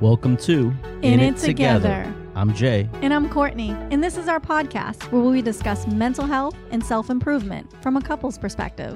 Welcome to In It Together. I'm Jay. And I'm Courtney. And this is our podcast where we discuss mental health and self-improvement from a couple's perspective.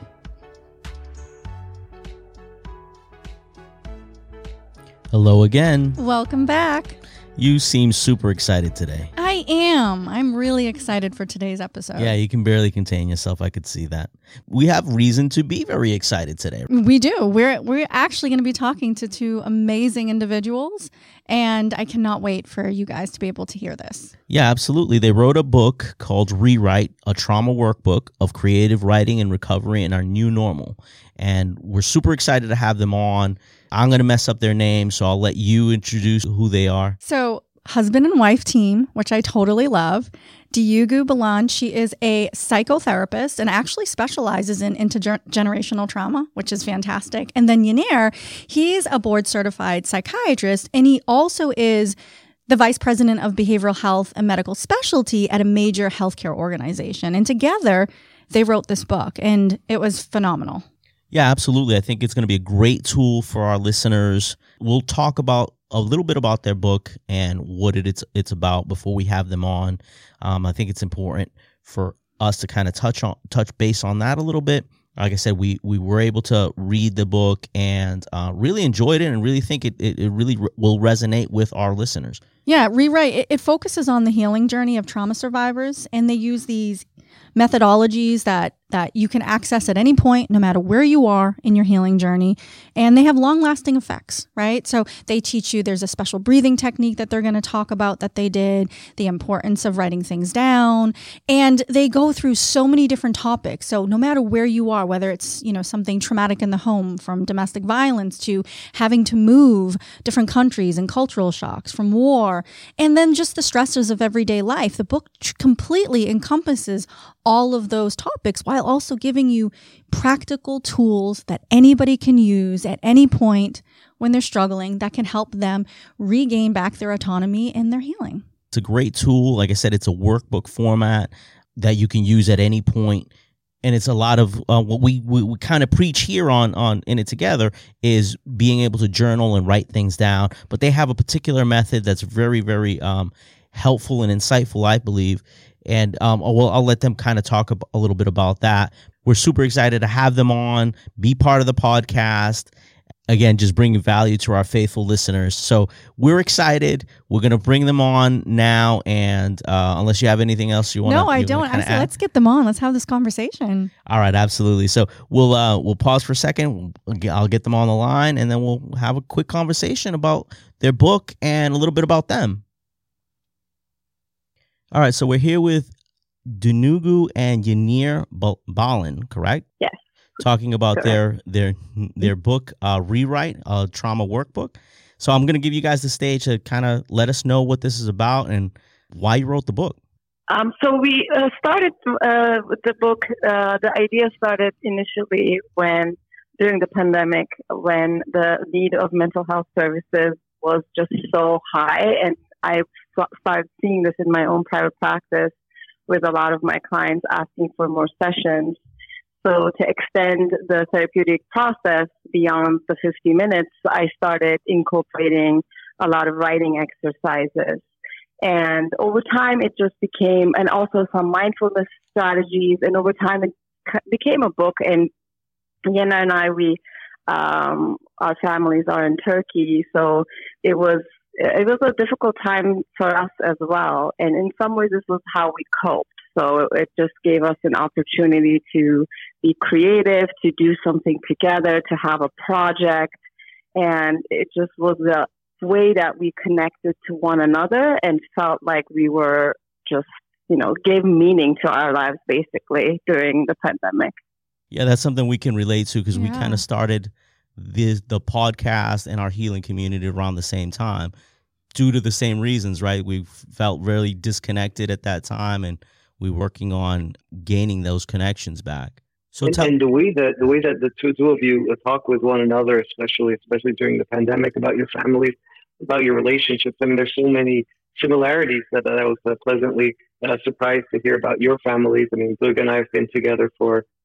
Hello again. Welcome back. You seem super excited today. I am. I'm really excited for today's episode. Yeah, you can barely contain yourself. I could see that. We have reason to be very excited today. We do. We're actually going to be talking to two amazing individuals, and I cannot wait for you guys to be able to hear this. Yeah, absolutely. They wrote a book called Rewrite, a trauma workbook of creative writing and recovery in our new normal. And we're super excited to have them on. I'm going to mess up their name, so I'll let you introduce who they are. So, husband and wife team, which I totally love. Diugu Balan, she is a psychotherapist and actually specializes in intergenerational trauma, which is fantastic. And then Yanir, he's a board certified psychiatrist, and he also is the vice president of behavioral health and medical specialty at a major healthcare organization. And together, they wrote this book, and it was phenomenal. Yeah, absolutely. I think it's going to be a great tool for our listeners. We'll talk about a little bit about their book and what it's about before we have them on. I think it's important for us to kind of touch base on that a little bit. Like I said, we were able to read the book and really enjoyed it and really think it really will resonate with our listeners. Yeah, Rewrite, it focuses on the healing journey of trauma survivors, and they use these methodologies that you can access at any point, no matter where you are in your healing journey. And they have long-lasting effects, right? So they teach you, there's a special breathing technique that they're going to talk about that they did, the importance of writing things down. And they go through so many different topics. So no matter where you are, whether it's, something traumatic in the home, from domestic violence to having to move different countries and cultural shocks, from war, and then just the stresses of everyday life, the book completely encompasses all of those topics while also giving you practical tools that anybody can use at any point when they're struggling that can help them regain back their autonomy and their healing. It's a great tool. Like I said, it's a workbook format that you can use at any point. And it's a lot of what we kind of preach here on In It Together is being able to journal and write things down. But they have a particular method that's very, very helpful and insightful, I believe. And I'll let them kind of talk a little bit about that. We're super excited to have them on, be part of the podcast. Again, just bringing value to our faithful listeners. So we're excited. We're going to bring them on now. And unless you have anything else you want to No, I don't. Actually, let's get them on. Let's have this conversation. All right, absolutely. So we'll pause for a second. I'll get them on the line, and then we'll have a quick conversation about their book and a little bit about them. All right, so we're here with Diugu and Yanir Balan, correct? Yes. Talking about their book, Rewrite, a trauma workbook. So I'm going to give you guys the stage to kind of let us know what this is about and why you wrote the book. So we started with the book. The idea started initially during the pandemic, when the need of mental health services was just so high, and I started seeing this in my own private practice with a lot of my clients asking for more sessions. So to extend the therapeutic process beyond the 50 minutes, I started incorporating a lot of writing exercises. And over time, it just became, and also some mindfulness strategies. And over time, it became a book. And Yana and I, our families are in Turkey. So it was a difficult time for us as well. And in some ways, this was how we coped. So it just gave us an opportunity to be creative, to do something together, to have a project. And it just was a way that we connected to one another and felt like we were just, gave meaning to our lives basically during the pandemic. Yeah, that's something we can relate to because we kind of started the podcast and our healing community around the same time due to the same reasons, right? We felt really disconnected at that time, and we're working on gaining those connections back. So and the way that the two of you talk with one another, especially during the pandemic, about your families, about your relationships. I mean, there's so many similarities that I was pleasantly surprised to hear about your families. I mean, Doug and I have been together for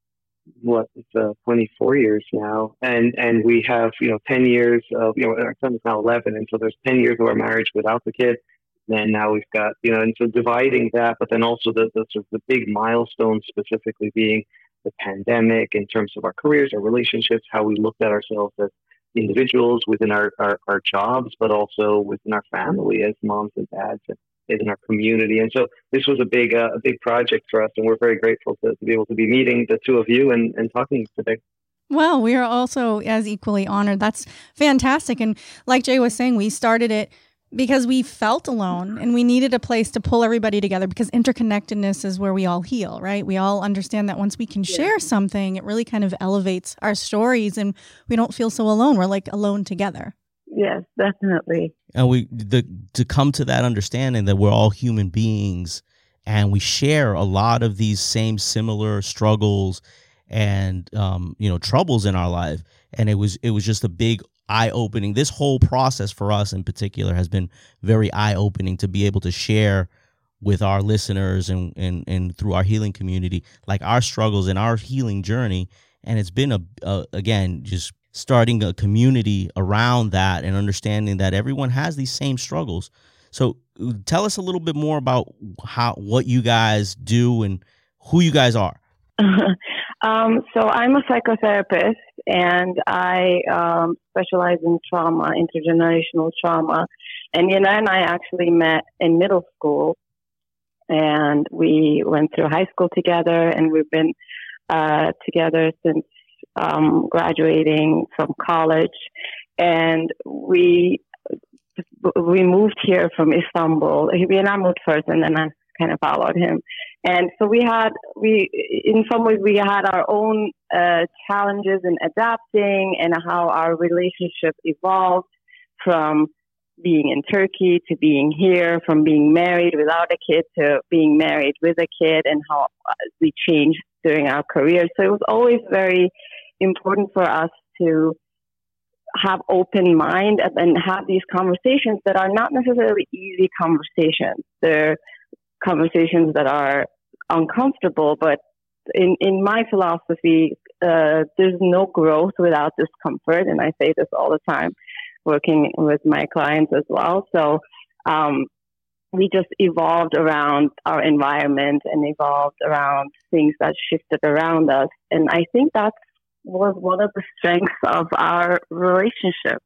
it's 24 years now, and we have 10 years of our son is now 11, and so there's 10 years of our marriage without the kid. And now we've got and so dividing that, but then also the sort of the big milestones specifically being the pandemic in terms of our careers, our relationships, how we looked at ourselves as individuals within our jobs, but also within our family as moms and dads and in our community. And so this was a big project for us, and we're very grateful to be able to be meeting the two of you and talking today. Well, we are also as equally honored. That's fantastic. And like Jay was saying, we started it because we felt alone and we needed a place to pull everybody together, because interconnectedness is where we all heal, right? We all understand that once we can share something, it really kind of elevates our stories and we don't feel so alone. We're like alone together. Yes, definitely. And to come to that understanding that we're all human beings and we share a lot of these same similar struggles and troubles in our life. And it was just a big eye-opening. This whole process for us in particular has been very eye-opening to be able to share with our listeners and through our healing community, like our struggles and our healing journey. And it's been again, just starting a community around that and understanding that everyone has these same struggles. So tell us a little bit more about what you guys do and who you guys are. So I'm a psychotherapist, and I specialize in trauma, intergenerational trauma. And Yana and I actually met in middle school, and we went through high school together, and we've been together since graduating from college. And we moved here from Istanbul. Yana moved first, and then I kind of followed him. And so in some ways we had our own challenges in adapting, and how our relationship evolved from being in Turkey to being here, from being married without a kid to being married with a kid, and how we changed during our careers. So it was always very important for us to have open mind and have these conversations that are not necessarily easy conversations. They're conversations that are uncomfortable, but in my philosophy, there's no growth without discomfort, and I say this all the time, working with my clients as well. So we just evolved around our environment and evolved around things that shifted around us, and I think that was one of the strengths of our relationship.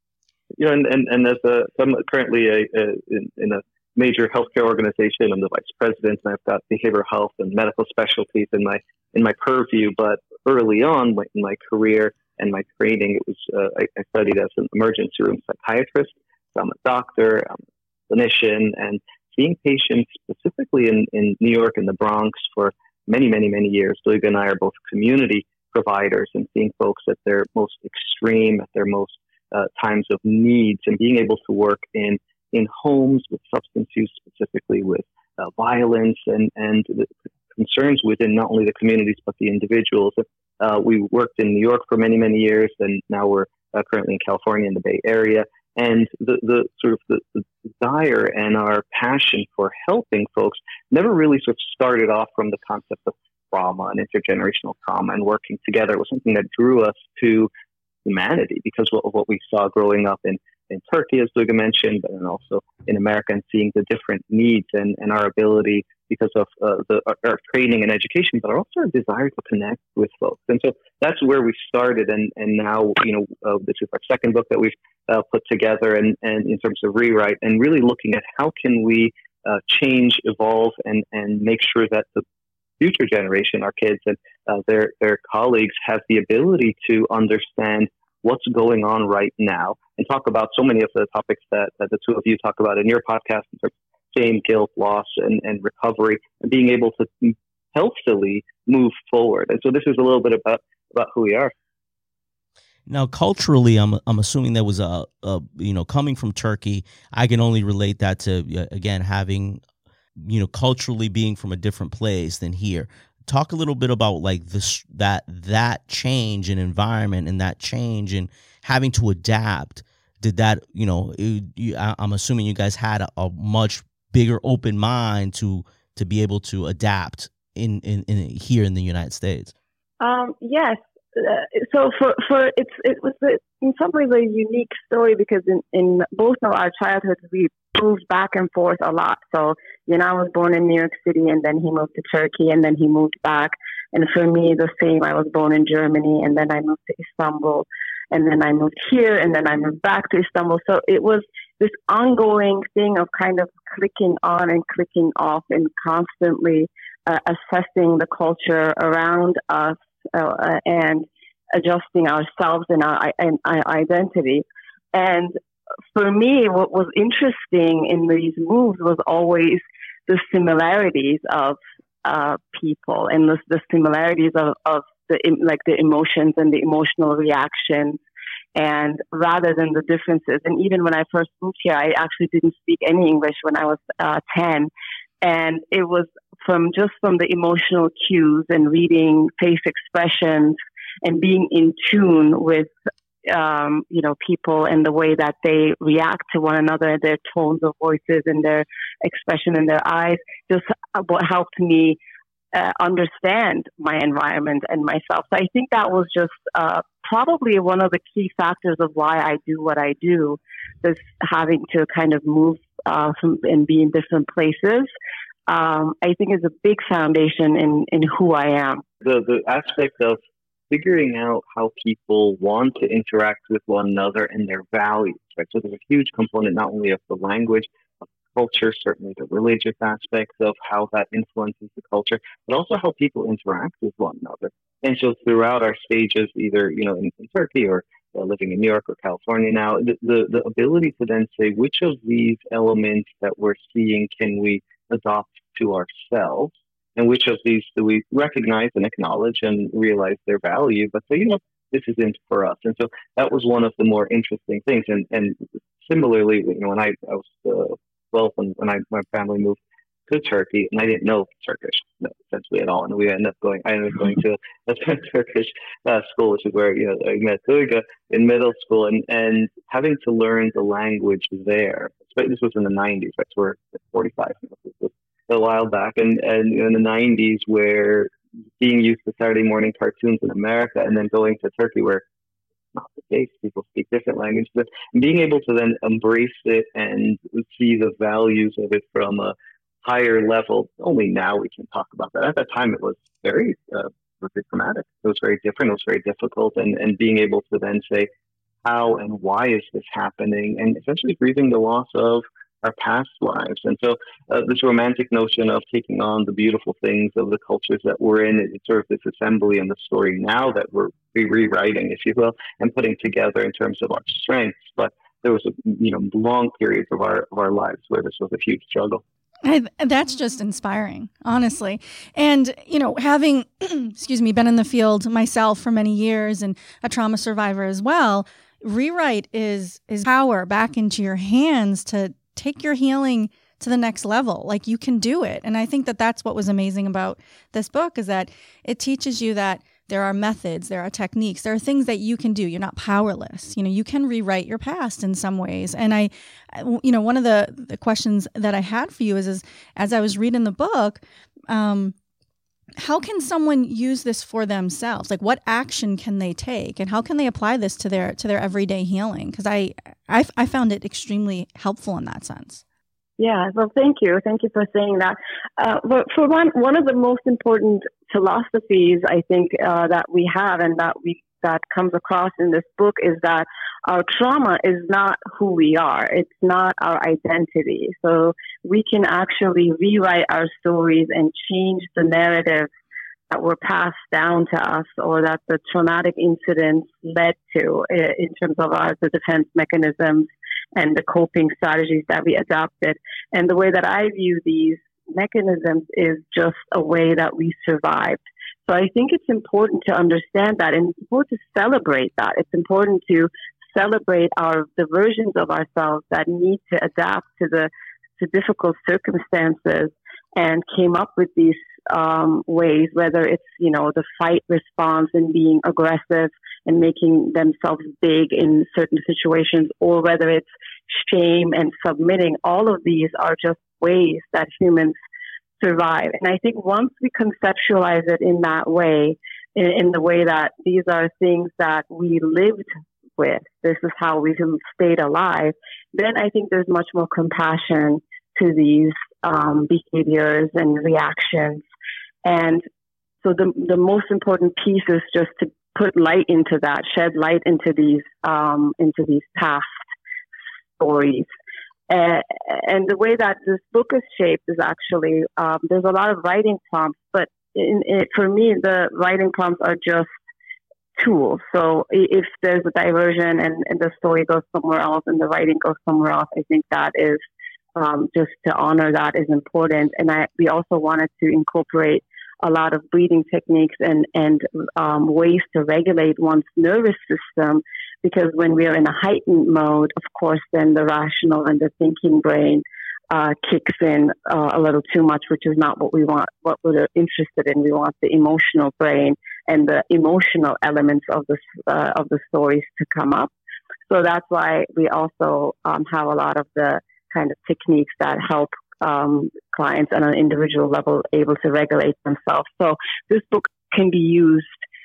And as I'm currently in a major healthcare organization. I'm the vice president, and I've got behavioral health and medical specialties in my purview. But early on in my career and my training, it was I studied as an emergency room psychiatrist. So I'm a doctor, I'm a clinician, and seeing patients specifically in New York and the Bronx for many, many, many years. Duygu and I are both community providers, and seeing folks at their most extreme, at their most times of needs, and being able to work in homes with substance use, specifically with violence and the concerns within not only the communities but the individuals. We worked in New York for many, many years, and now we're currently in California in the Bay Area. And the desire and our passion for helping folks never really sort of started off from the concept of trauma and intergenerational trauma and working together. It was something that drew us to humanity because of what we saw growing up in Turkey, as Duygu mentioned, but then also in America, and seeing the different needs and our ability because of our training and education, but also our desire to connect with folks. And so that's where we started. And now, this is our second book that we've put together and in terms of rewrite, and really looking at how can we change, evolve, and make sure that the future generation, our kids and their colleagues, have the ability to understand what's going on right now, and talk about so many of the topics that the two of you talk about in your podcast, in terms of shame, guilt, loss, and recovery, and being able to healthily move forward. And so this is a little bit about who we are. Now, culturally, I'm assuming there was coming from Turkey. I can only relate that to again having, culturally being from a different place than here. Talk a little bit about like this that change in environment and that change in having to adapt. Did that, I'm assuming you guys had a much bigger open mind to be able to adapt in here in the United States. Yes. So it was in some ways a unique story because in both of our childhoods we moved back and forth a lot. So I was born in New York City, and then he moved to Turkey, and then he moved back. And for me, the same. I was born in Germany, and then I moved to Istanbul, and then I moved here, and then I moved back to Istanbul. So it was this ongoing thing of kind of clicking on and clicking off, and constantly assessing the culture around us and adjusting ourselves and our identity. And for me, what was interesting in these moves was always the similarities of people, and the similarities of the emotions and the emotional reactions, and rather than the differences. And even when I first moved here, I actually didn't speak any English when I was 10. And it was from the emotional cues and reading face expressions and being in tune with, people and the way that they react to one another, their tones of voices and their expression in their eyes, just what helped me understand my environment and myself. So I think that was just probably one of the key factors of why I do what I do, is having to kind of move and be in different places. I think is a big foundation in who I am. The aspect of figuring out how people want to interact with one another and their values, right? So there's a huge component not only of the language, of culture, certainly the religious aspects of how that influences the culture, but also how people interact with one another. And so throughout our stages, either in Turkey or living in New York or California now, the ability to then say which of these elements that we're seeing can we adopt to ourselves, and which of these do we recognize and acknowledge and realize their value, but say, this isn't for us. And so that was one of the more interesting things. And similarly, when I was 12, when my family moved to Turkey, and I didn't know Turkish essentially at all, and I ended up going to a Turkish school, which is where I met Duygu in middle school, and having to learn the language there. This was in the 90s, right? So we're 45. This was a while back, and in the 90s, where being used to Saturday morning cartoons in America, and then going to Turkey, where it's not the case, people speak different languages, and being able to then embrace it and see the values of it from a higher level. Only now we can talk about that. At that time, it was very traumatic. It was very different. It was very difficult, and being able to then say, how and why is this happening, and essentially grieving the loss of our past lives. And so this romantic notion of taking on the beautiful things of the cultures that we're in, it's sort of this assembly and the story now that we're rewriting, if you will, and putting together in terms of our strengths. But there was long periods of our lives where this was a huge struggle. That's just inspiring, honestly. And, having, been in the field myself for many years and a trauma survivor as well, rewrite is power back into your hands to take your healing to the next level. Like, you can do it. And I think that that's what was amazing about this book, is that it teaches you that there are methods, there are techniques, there are things that you can do. You're not powerless. You can rewrite your past in some ways. And one of the questions that I had for you is as I was reading the book, how can someone use this for themselves? Like, what action can they take, and how can they apply this to their everyday healing? Because I found it extremely helpful in that sense. Yeah, well, thank you. Thank you for saying that. But for one of the most important philosophies, I think, that we have and that comes across in this book is that our trauma is not who we are. It's not our identity. So we can actually rewrite our stories and change the narrative that were passed down to us, or that the traumatic incidents led to, in terms of the defense mechanisms and the coping strategies that we adopted. And the way that I view these mechanisms is just a way that we survived. So I think it's important to understand that, and it's important to celebrate that. It's important to celebrate the versions of ourselves that need to adapt to difficult circumstances, and came up with these ways, whether it's, the fight response and being aggressive and making themselves big in certain situations, or whether it's shame and submitting. All of these are just ways that humans survive. And I think once we conceptualize it in that way, in the way that these are things that we lived with. This is how we stayed alive. Then I think there's much more compassion to these behaviors and reactions. And so the most important piece is just to put light into that, shed light into these past stories. And the way that this book is shaped is actually, there's a lot of writing prompts, but for me, the writing prompts are just tools. So if there's a diversion and the story goes somewhere else and the writing goes somewhere else, I think that is just to honor that is important. And we also wanted to incorporate a lot of breathing techniques and ways to regulate one's nervous system, because when we are in a heightened mode, of course, then the rational and the thinking brain kicks in a little too much, which is not what we want, what we're interested in. We want the emotional brain and the emotional elements of the stories to come up. So that's why we also have a lot of the kind of techniques that help clients on an individual level able to regulate themselves. So this book can be used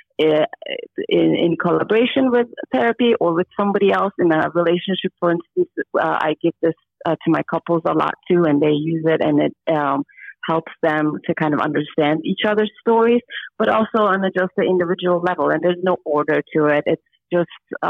in collaboration with therapy or with somebody else in a relationship. For instance, I give this to my couples a lot too, and they use it, and it helps them to kind of understand each other's stories, but also on just the individual level. And there's no order to it. It's just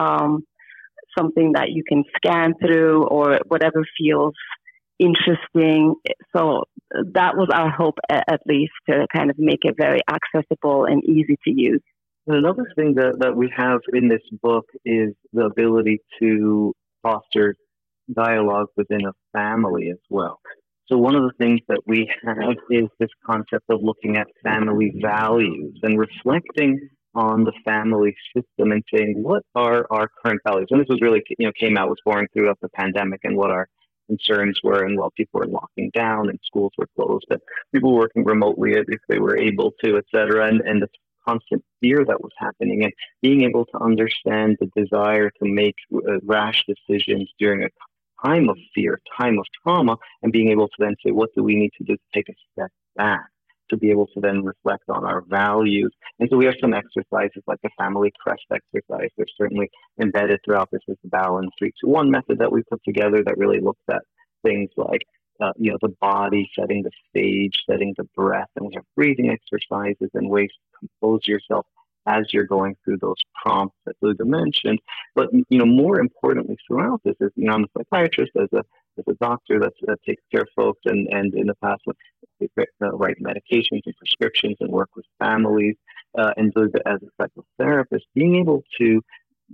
something that you can scan through or whatever feels interesting. So that was our hope, at least, to kind of make it very accessible and easy to use. Another thing that we have in this book is the ability to foster dialogue within a family as well. So one of the things that we have is this concept of looking at family values and reflecting on the family system and saying, what are our current values? And this was really, was born throughout the pandemic and what our concerns were, and while people were locking down and schools were closed, and people working remotely if they were able to, et cetera, and the constant fear that was happening, and being able to understand the desire to make rash decisions during a time of fear, time of trauma, and being able to then say, what do we need to do to take a step back, to be able to then reflect on our values. And so we have some exercises like the family crest exercise. They're certainly embedded throughout this is the Balance 3-2-1 method that we put together that really looks at things like the body, setting the stage, setting the breath, and we have breathing exercises and ways to compose yourself as you're going through those prompts that Luda mentioned. But more importantly throughout this is, I'm a psychiatrist, as a doctor that takes care of folks, and in the past write medications and prescriptions and work with families, and Luda as a psychotherapist, being able to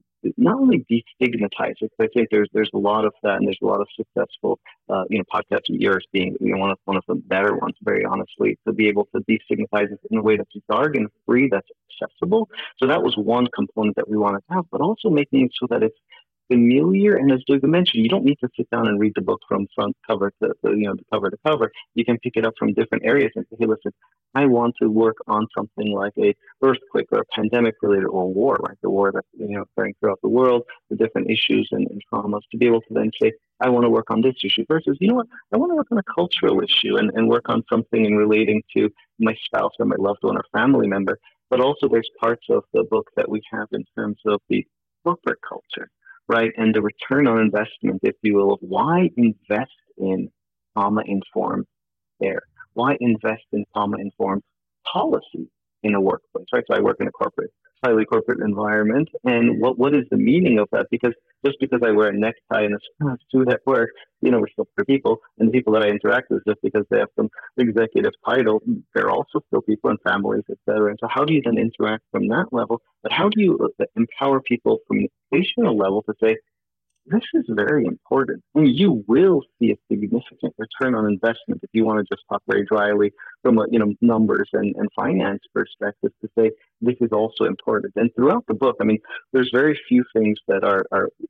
not only destigmatize it, but I think there's a lot of that, and there's a lot of successful podcasts, yours being one of the better ones, very honestly, to be able to destigmatize it in a way that's jargon free, that's accessible. So that was one component that we wanted to have, but also making it so that it's familiar. And as Luda mentioned, you don't need to sit down and read the book from front cover to cover to cover. You can pick it up from different areas and say, hey, listen, I want to work on something like a earthquake or a pandemic related or war, right? The war that's occurring throughout the world, the different issues and traumas, to be able to then say, I want to work on this issue versus, I want to work on a cultural issue and work on something in relating to my spouse or my loved one or family member. But also there's parts of the book that we have in terms of the corporate culture, right? And the return on investment, if you will, of why invest in trauma-informed care? Why invest in trauma-informed policy in a workplace, right? So I work in a highly corporate environment, and what is the meaning of that? Because just because I wear a necktie and a suit at work, we're still people, and the people that I interact with, just because they have some executive title, they're also still people and families, et cetera. And so how do you then interact from that level? But how do you empower people from the educational level to say, this is very important. I mean, you will see a significant return on investment if you want to just talk very dryly from a numbers and finance perspective to say this is also important. And throughout the book, I mean, there's very few things that are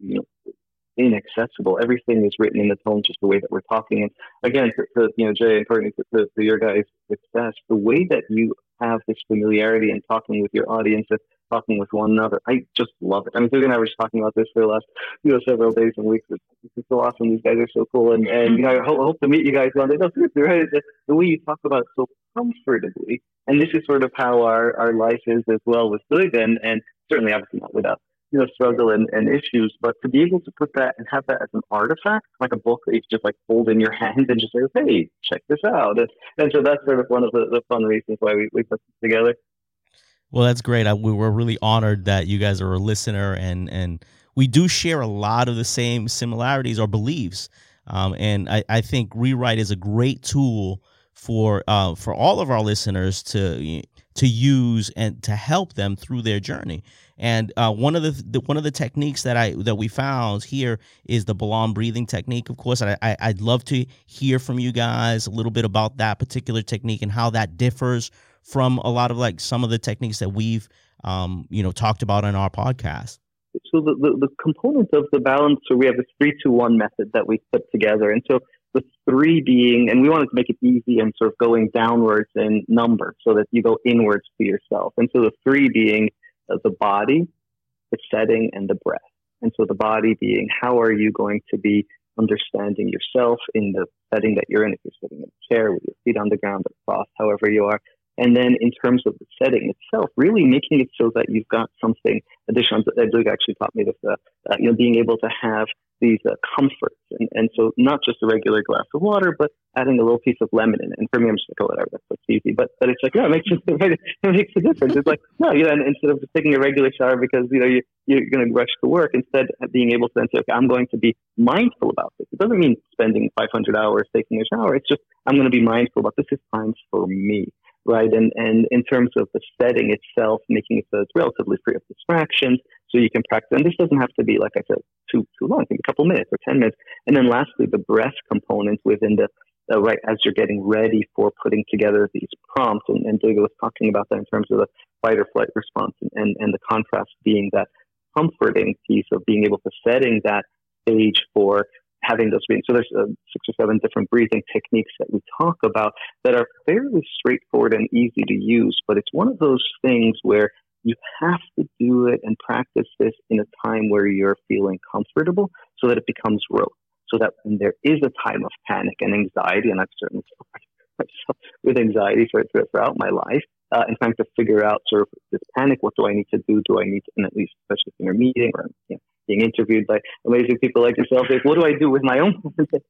inaccessible. Everything is written in the tone, just the way that we're talking. And again, to Jay and Courtney, to your guys' success, the way that you have this familiarity in talking with your audience and talking with one another. I just love it. I mean, Susan and I were just talking about this for the last several days and weeks. It's so awesome. These guys are so cool. And I hope to meet you guys one day. No, seriously, right? The way you talk about it so comfortably. And this is sort of how our life is as well with food, and certainly obviously not without struggle and issues, but to be able to put that and have that as an artifact, like a book that you just like hold in your hand and just say, hey, check this out. And so that's sort of one of the fun reasons why we put this together. Well, that's great. We were really honored that you guys are a listener, and we do share a lot of the same similarities or beliefs. And I think Rewrite is a great tool for all of our listeners to use and to help them through their journey. And one of the techniques that we found here is the Balloon breathing technique. Of course, I'd love to hear from you guys a little bit about that particular technique and how that differs from a lot of like some of the techniques that we've talked about in our podcast. So the component of the balance, so we have this 3-2-1 method that we put together, and so the 3 being, and we wanted to make it easy and sort of going downwards in number so that you go inwards to yourself. And so the 3 being the body, the setting, and the breath. And so the body being, how are you going to be understanding yourself in the setting that you're in, if you're sitting in a chair with your feet on the ground or crossed, however you are. And then in terms of the setting itself, really making it so that you've got something additional. Doug actually taught me this, being able to have these comforts. And so not just a regular glass of water, but adding a little piece of lemon in it. And for me, I'm just like, oh, whatever, that's easy. But it's like, it makes a difference. It's like, no, and instead of just taking a regular shower because, you're going to rush to work, instead of being able to then say, okay, I'm going to be mindful about this. It doesn't mean spending 500 hours taking a shower. It's just, I'm going to be mindful about this is time for me. Right. And in terms of the setting itself, making it so it's relatively free of distractions so you can practice. And this doesn't have to be, like I said, too long, I think a couple minutes or 10 minutes. And then lastly, the breath component within the right as you're getting ready for putting together these prompts. And Diego was talking about that in terms of the fight or flight response and the contrast being that comforting piece of being able to setting that stage for having those breathing. So there's 6 or 7 different breathing techniques that we talk about that are fairly straightforward and easy to use, but it's one of those things where you have to do it and practice this in a time where you're feeling comfortable so that it becomes rote. So that when there is a time of panic and anxiety, and I've certainly felt myself with anxiety throughout my life, and trying to figure out sort of this panic, what do I need to do? Do I need to, and at least especially in a meeting or being interviewed by amazing people like yourself, like, what do I do with my own,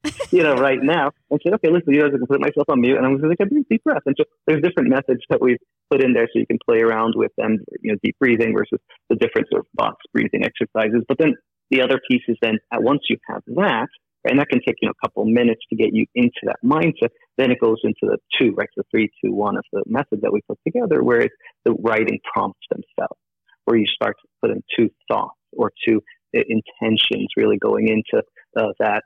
right now? And say, okay, listen, I can put myself on mute, and I'm going to take a deep breath. And so there's different methods that we've put in there so you can play around with them, deep breathing versus the different sort of box breathing exercises. But then the other piece is then once you have that, and that can take a couple minutes to get you into that mindset. Then it goes into the 2, right? The 3-2-1 of the method that we put together, where it's the writing prompts themselves, where you start to put in 2 thoughts or 2 intentions, really going into that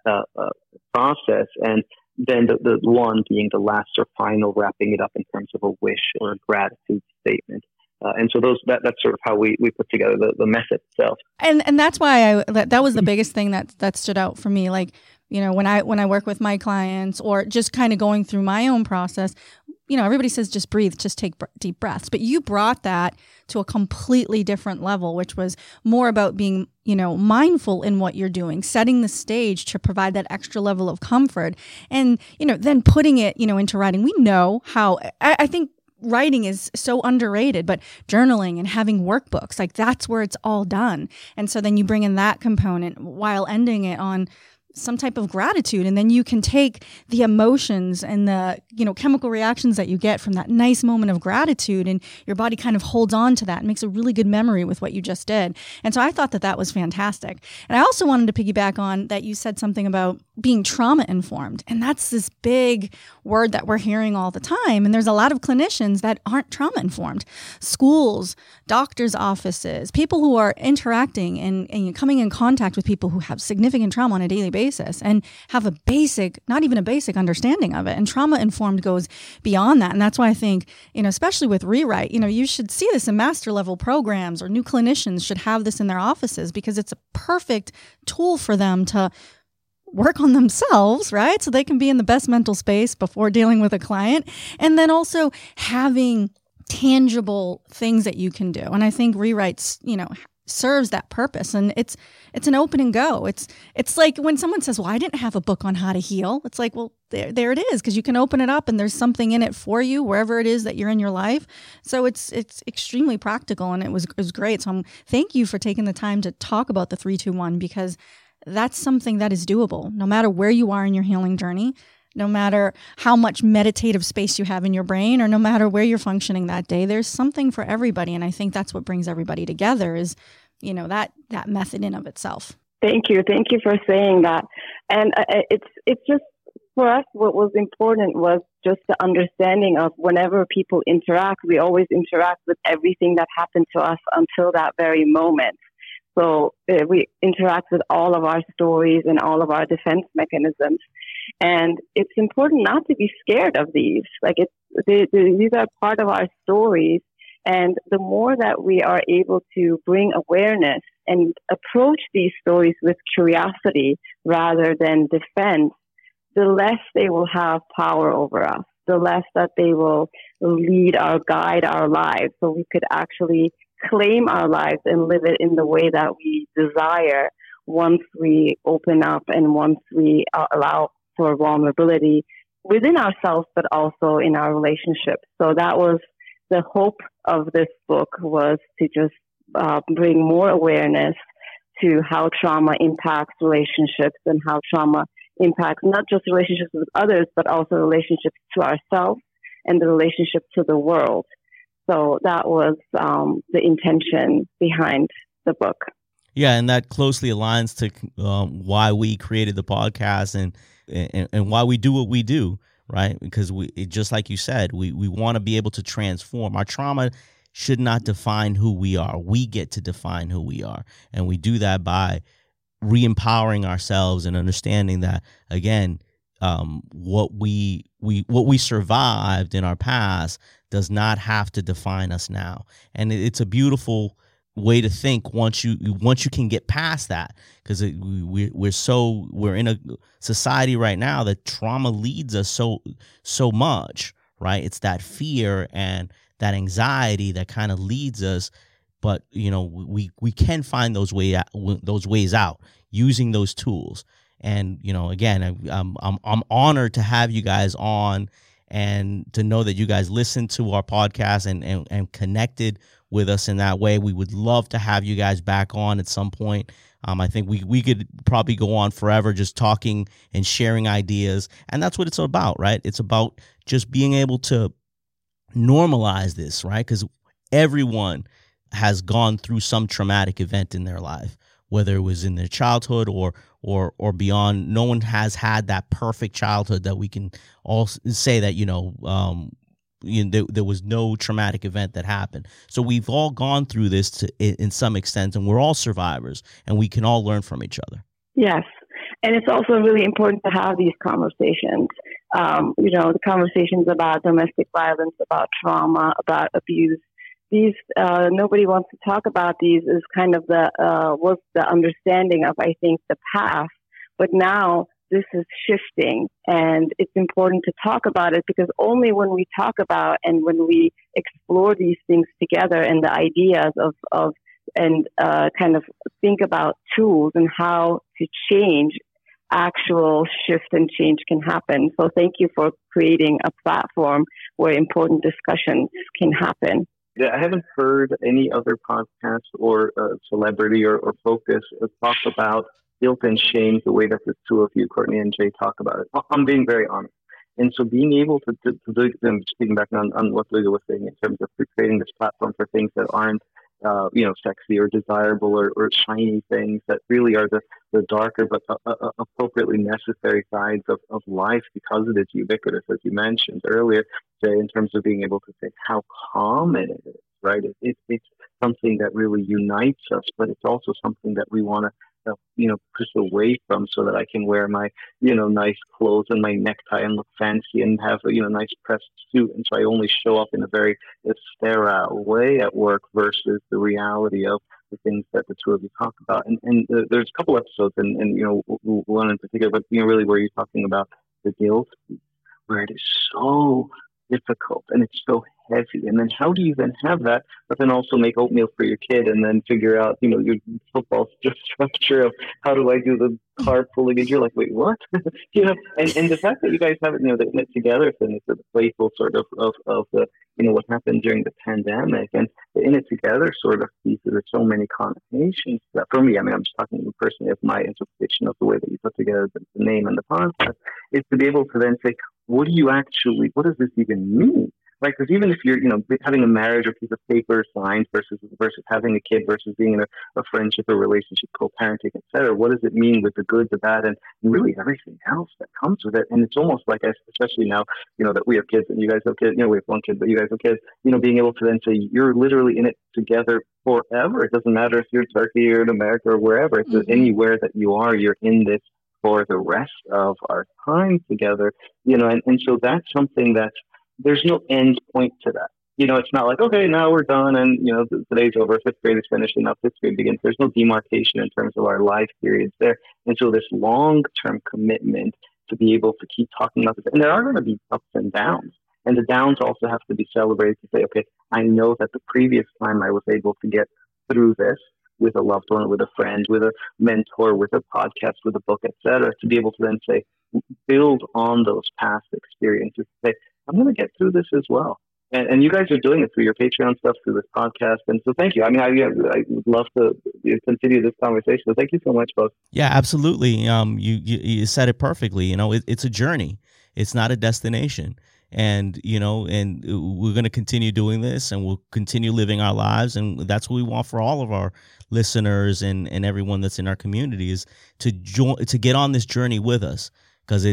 process, and then the 1 being the last or final, wrapping it up in terms of a wish or a gratitude statement. And so that's sort of how we put together the method itself. And that's why that was the biggest thing that stood out for me. Like, when I work with my clients or just kind of going through my own process, everybody says just breathe, just take deep breaths. But you brought that to a completely different level, which was more about being, mindful in what you're doing, setting the stage to provide that extra level of comfort. And, then putting it, into writing. We know how, I think, writing is so underrated, but journaling and having workbooks, like that's where it's all done. And so then you bring in that component while ending it on some type of gratitude. And then you can take the emotions and the, chemical reactions that you get from that nice moment of gratitude, and your body kind of holds on to that and makes a really good memory with what you just did. And so I thought that was fantastic. And I also wanted to piggyback on that. You said something about being trauma informed. And that's this big word that we're hearing all the time. And there's a lot of clinicians that aren't trauma informed. Schools, doctors' offices, people who are interacting and coming in contact with people who have significant trauma on a daily basis and have a basic, not even a basic understanding of it. And trauma informed goes beyond that. And that's why I think, especially with Rewrite, you should see this in master level programs, or new clinicians should have this in their offices, because it's a perfect tool for them to work on themselves, right? So they can be in the best mental space before dealing with a client. And then also having tangible things that you can do. And I think Rewrites, serves that purpose. And it's an open and go. It's like when someone says, well, I didn't have a book on how to heal. It's like, well, there it is, because you can open it up and there's something in it for you wherever it is that you're in your life. So it's extremely practical, and it was great. So thank you for taking the time to talk about the 3-2-1, because that's something that is doable no matter where you are in your healing journey, no matter how much meditative space you have in your brain, or no matter where you're functioning that day. There's something for everybody. And I think that's what brings everybody together is, that method in of itself. Thank you. Thank you for saying that. And it's just, for us, what was important was just the understanding of whenever people interact, we always interact with everything that happened to us until that very moment. So we interact with all of our stories and all of our defense mechanisms. And it's important not to be scared of these. Like these are part of our stories. And the more that we are able to bring awareness and approach these stories with curiosity rather than defense, the less they will have power over us, the less that they will lead or guide our lives. So we could actually claim our lives and live it in the way that we desire once we open up and once we allow for vulnerability within ourselves, but also in our relationships. So that was the hope of this book, was to just bring more awareness to how trauma impacts relationships and how trauma impacts not just relationships with others, but also relationships to ourselves and the relationship to the world. So that was the intention behind the book. Yeah, and that closely aligns to why we created the podcast and why we do what we do, right? Because just like you said, we want to be able to transform. Our trauma should not define who we are. We get to define who we are. And we do that by re-empowering ourselves and understanding that, again, what we survived in our past does not have to define us now. And it's a beautiful way to think once you can get past that, because we're in a society right now that trauma leads us so much, right? It's that fear and that anxiety that kind of leads us, but we can find those ways out using those tools. And again, I'm honored to have you guys on and to know that you guys listen to our podcast and connected with us in that way. We would love to have you guys back on at some point. I think we could probably go on forever just talking and sharing ideas. And that's what it's about, right? It's about just being able to normalize this, right? Because everyone has gone through some traumatic event in their life, whether it was in their childhood or beyond. No one has had that perfect childhood that we can all say that, there was no traumatic event that happened. So we've all gone through this in some extent, and we're all survivors, and we can all learn from each other. Yes. And it's also really important to have these conversations. The conversations about domestic violence, about trauma, about abuse. These nobody wants to talk about these is kind of was the understanding of, I think, the past. But now this is shifting, and it's important to talk about it, because only when we talk about and when we explore these things together and the ideas of kind of think about tools and how to change, actual shift and change can happen. So thank you for creating a platform where important discussions can happen. Yeah, I haven't heard any other podcast or celebrity or focus talk about guilt and shame the way that the two of you, Courtney and Jay, talk about it. I'm being very honest. And so being able to speaking back on what Liga was saying in terms of creating this platform for things that aren't sexy or desirable or shiny things that really are the darker but appropriately necessary sides of life, because it is ubiquitous, as you mentioned earlier, Jay, in terms of being able to say how common it is, right? It's something that really unites us, but it's also something that we want to push away from, so that I can wear my, nice clothes and my necktie and look fancy and have a, nice pressed suit. And so I only show up in a very sterile way at work versus the reality of the things that the two of you talk about. And there's a couple episodes and one in particular, but, really where you're talking about the guilt, where it is so difficult and it's so heavy. And then how do you then have that, but then also make oatmeal for your kid and then figure out, you know, your football structure of how do I do the carb pulling? And you're like, wait, what? You know, and the fact that you guys have it, you know, the knit together thing is the playful sort of the, you know, what happened during the pandemic and the in it together sort of piece. There's so many connotations that for me, I mean, I'm just talking personally of my interpretation of the way that you put together the name and the concept, is to be able to then say, what does this even mean? Right? Because even if you're, you know, having a marriage or piece of paper signed versus having a kid versus being in a friendship or relationship, co-parenting, et cetera, what does it mean with the good, the bad, and really everything else that comes with it? And it's almost like, especially now, you know, that we have kids and you guys have kids, you know, we have one kid, but you guys have kids, you know, being able to then say, you're literally in it together forever. It doesn't matter if you're in Turkey or in America or wherever. It's anywhere that you are, you're in this for the rest of our time together, you know, and so that's something that there's no end point to that. You know, it's not like, okay, now we're done and, you know, today's over, fifth grade is finished and now sixth grade begins. There's no demarcation in terms of our life periods there. And so this long-term commitment to be able to keep talking about this, and there are going to be ups and downs. And the downs also have to be celebrated to say, okay, I know that the previous time I was able to get through this with a loved one, with a friend, with a mentor, with a podcast, with a book, etc., to be able to then say, build on those past experiences, say, I'm going to get through this as well. And you guys are doing it through your Patreon stuff, through this podcast. And so thank you. I mean, I would love to continue this conversation. So thank you so much, both. Yeah, absolutely. You said it perfectly. You know, it's a journey. It's not a destination. And, you know, and we're going to continue doing this and we'll continue living our lives. And that's what we want for all of our listeners and everyone that's in our community is to get on this journey with us. Because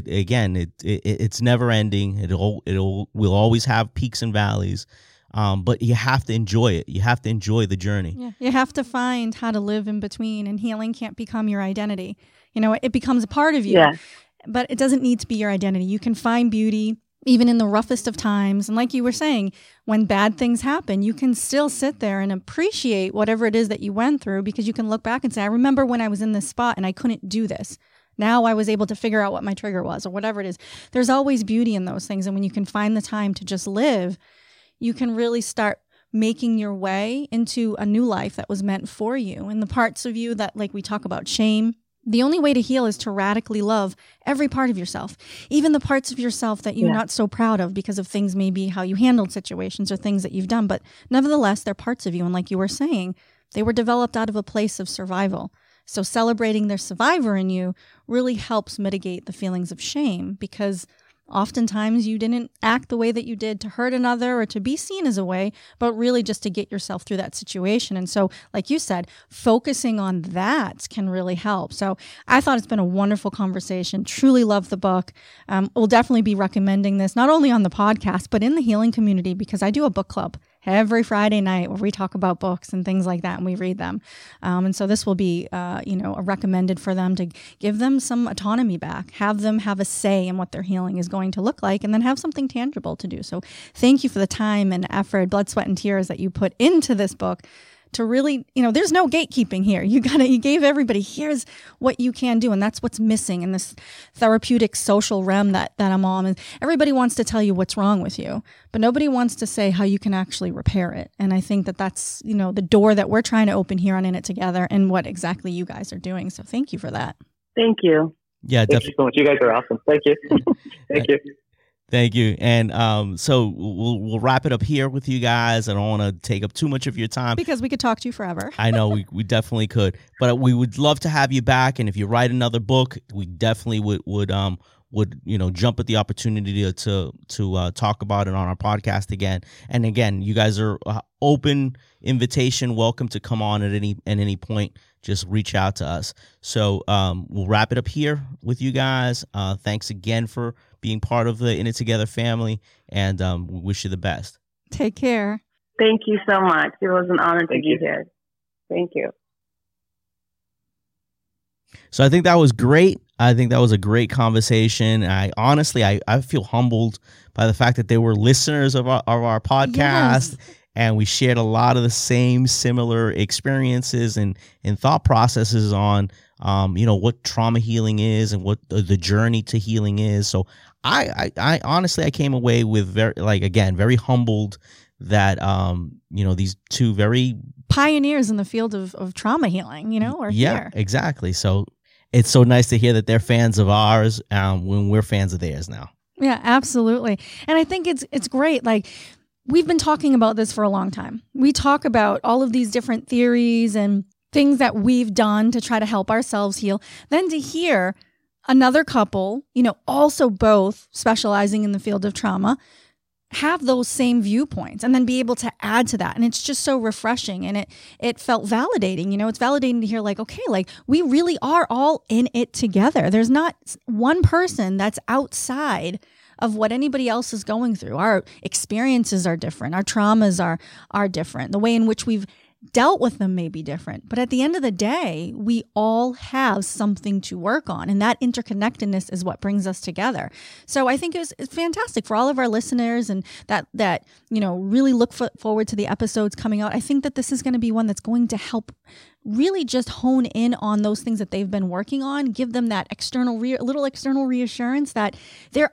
it's never ending. We'll always have peaks and valleys, but you have to enjoy it. You have to enjoy the journey. Yeah, you have to find how to live in between, and healing can't become your identity. You know, it becomes a part of you, but it doesn't need to be your identity. You can find beauty even in the roughest of times, and like you were saying, when bad things happen, you can still sit there and appreciate whatever it is that you went through, because you can look back and say, I remember when I was in this spot and I couldn't do this. Now I was able to figure out what my trigger was or whatever it is. There's always beauty in those things. And when you can find the time to just live, you can really start making your way into a new life that was meant for you. And the parts of you that, like we talk about shame, the only way to heal is to radically love every part of yourself, even the parts of yourself that you're not so proud of because of things, maybe how you handled situations or things that you've done. But nevertheless, they're parts of you. And like you were saying, they were developed out of a place of survival. So celebrating their survivor in you really helps mitigate the feelings of shame, because oftentimes you didn't act the way that you did to hurt another or to be seen as a way, but really just to get yourself through that situation. And so, like you said, focusing on that can really help. So I thought it's been a wonderful conversation. Truly love the book. We'll definitely be recommending this, not only on the podcast, but in the healing community, because I do a book club every Friday night where we talk about books and things like that and we read them. And so this will be, recommended for them to give them some autonomy back, have them have a say in what their healing is going to look like, and then have something tangible to do. So thank you for the time and effort, blood, sweat, and tears that you put into this book to really, there's no gatekeeping here. You gave everybody, here's what you can do. And that's what's missing in this therapeutic social realm that I'm on. And everybody wants to tell you what's wrong with you, but nobody wants to say how you can actually repair it. And I think that's, the door that we're trying to open here on In It Together, and what exactly you guys are doing. So thank you for that. Thank you. Yeah, thank you so much. You guys are awesome. Thank you. Thank you. Thank you. And so we'll wrap it up here with you guys. I don't want to take up too much of your time, because we could talk to you forever. I know we definitely could, but we would love to have you back. And if you write another book, we definitely would jump at the opportunity to talk about it on our podcast again. And again, you guys are open invitation, welcome to come on at any point. Just reach out to us. So we'll wrap it up here with you guys. Thanks again for being part of the In It Together family, and we wish you the best. Take care. Thank you so much. It was an honor to be here. Thank you. So I think that was great. I think that was a great conversation. I honestly feel humbled by the fact that they were listeners of our podcast. Yes. And we shared a lot of the same similar experiences and thought processes on, what trauma healing is and what the journey to healing is. So I honestly, I came away with very humbled that, these two very pioneers in the field of trauma healing, are here. Exactly. So it's so nice to hear that they're fans of ours when we're fans of theirs now. Yeah, absolutely. And I think it's great. Like, we've been talking about this for a long time. We talk about all of these different theories and things that we've done to try to help ourselves heal. Then to hear another couple, also both specializing in the field of trauma, have those same viewpoints and then be able to add to that. And it's just so refreshing. And it felt validating. It's validating to hear like, okay, like we really are all in it together. There's not one person that's outside of what anybody else is going through. Our experiences are different. Our traumas are different. The way in which we've dealt with them may be different. But at the end of the day, we all have something to work on. And that interconnectedness is what brings us together. So I think it's fantastic for all of our listeners and that really look forward to the episodes coming out. I think that this is going to be one that's going to help really just hone in on those things that they've been working on, give them that little external reassurance that there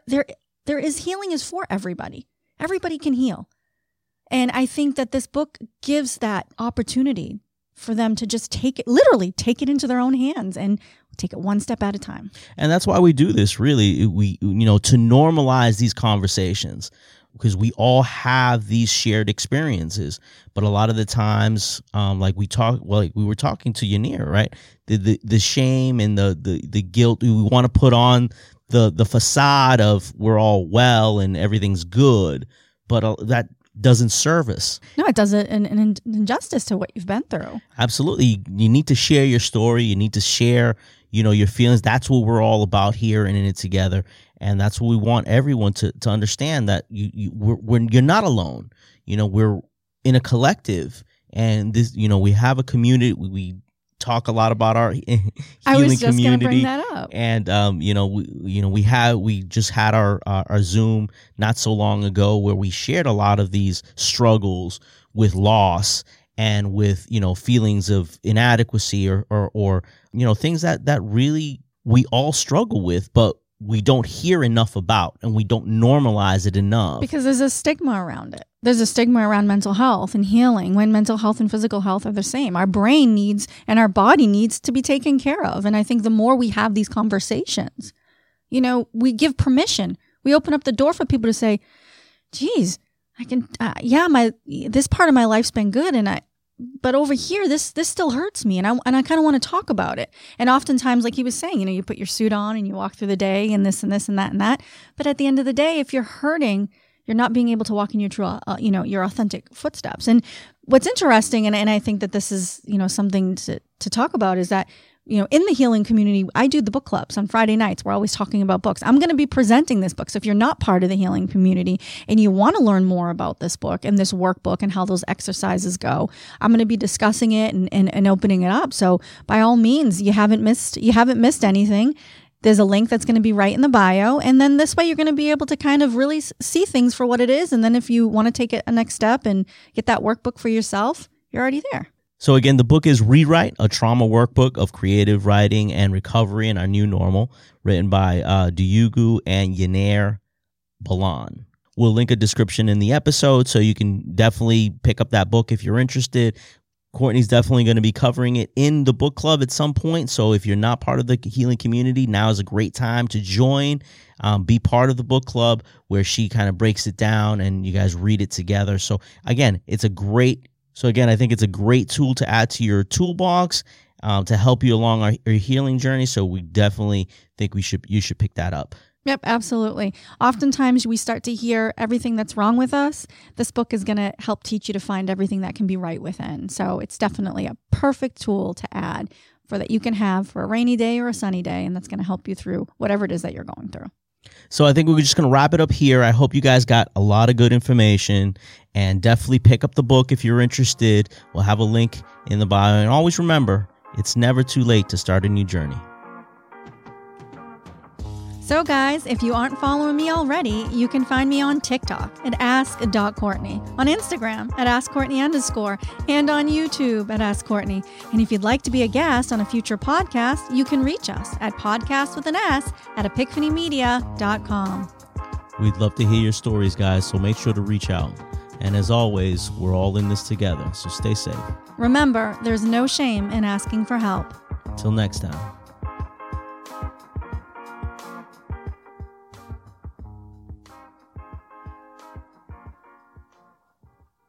is healing is for everybody. Everybody can heal. And I think that this book gives that opportunity for them to just literally take it into their own hands and take it one step at a time. And that's why we do this, really, to normalize these conversations, because we all have these shared experiences. But a lot of the times, like we were talking to Yanir, right? The shame and the guilt, we want to put on the facade of we're all well and everything's good, but that doesn't serve us. No, it does an injustice to what you've been through. Absolutely. You need to share your story. You need to share, your feelings. That's what we're all about here and in it together. And that's what we want everyone to understand, that you're not alone. We're in a collective, and this, we have a community. We talk a lot about our healing community. I was just going to bring that up. And we just had our Zoom not so long ago where we shared a lot of these struggles with loss and with feelings of inadequacy or things that really we all struggle with, but we don't hear enough about, and we don't normalize it enough. Because there's a stigma around it. There's a stigma around mental health and healing, when mental health and physical health are the same. Our brain needs and our body needs to be taken care of. And I think the more we have these conversations, we give permission. We open up the door for people to say, geez, I can, this part of my life's been good, but over here, this still hurts me, and I kind of want to talk about it. And oftentimes, like he was saying, you put your suit on and you walk through the day and this and this and that and that. But at the end of the day, if you're hurting, you're not being able to walk in your true, your authentic footsteps. And what's interesting, and I think that this is, something to talk about, is that, in the healing community, I do the book clubs on Friday nights. We're always talking about books. I'm going to be presenting this book. So if you're not part of the healing community and you want to learn more about this book and this workbook and how those exercises go, I'm going to be discussing it and opening it up. So by all means, you haven't missed anything. There's a link that's going to be right in the bio. And then this way you're going to be able to kind of really see things for what it is. And then if you want to take it a next step and get that workbook for yourself, you're already there. So again, the book is Rewrite, a trauma workbook of creative writing and recovery in our new normal, written by Diogo and Yanir Balan. We'll link a description in the episode, so you can definitely pick up that book if you're interested. Courtney's definitely going to be covering it in the book club at some point. So if you're not part of the healing community, now is a great time to join, be part of the book club where she kind of breaks it down and you guys read it together. So again, I think it's a great tool to add to your toolbox to help you along our healing journey. So we definitely think you should pick that up. Yep, absolutely. Oftentimes we start to hear everything that's wrong with us. This book is going to help teach you to find everything that can be right within. So it's definitely a perfect tool to add for that you can have for a rainy day or a sunny day, and that's going to help you through whatever it is that you're going through. So I think we're just going to wrap it up here. I hope you guys got a lot of good information, and definitely pick up the book if you're interested. We'll have a link in the bio. And always remember, it's never too late to start a new journey. So guys, if you aren't following me already, you can find me on TikTok at ask.courtney, on Instagram at askcourtney_, and on YouTube at askcourtney. And if you'd like to be a guest on a future podcast, you can reach us at podcast@epiphanymedia.com. We'd love to hear your stories, guys, so make sure to reach out. And as always, we're all in this together, so stay safe. Remember, there's no shame in asking for help. Till next time.